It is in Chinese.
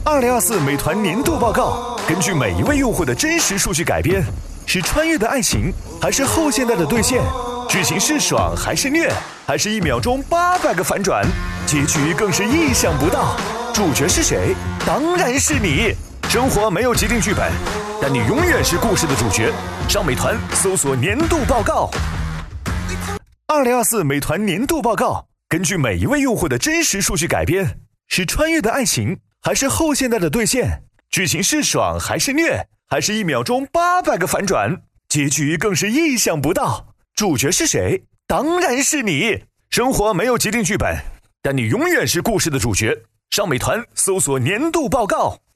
2024美团年度报告根据每一位用户的真实数据改编，是穿越的爱情，还是后现代的兑现？剧情是爽还是虐？还是1秒钟800个反转？结局更是意想不到。主角是谁？当然是你。生活没有既定剧本，但你永远是故事的主角。上美团搜索年度报告。2024美团年度报告根据每一位用户的真实数据改编，是穿越的爱情，还是后现代的兑现？剧情是爽还是虐？还是1秒钟800个反转？结局更是意想不到。主角是谁？当然是你。生活没有既定剧本，但你永远是故事的主角。上美团搜索年度报告。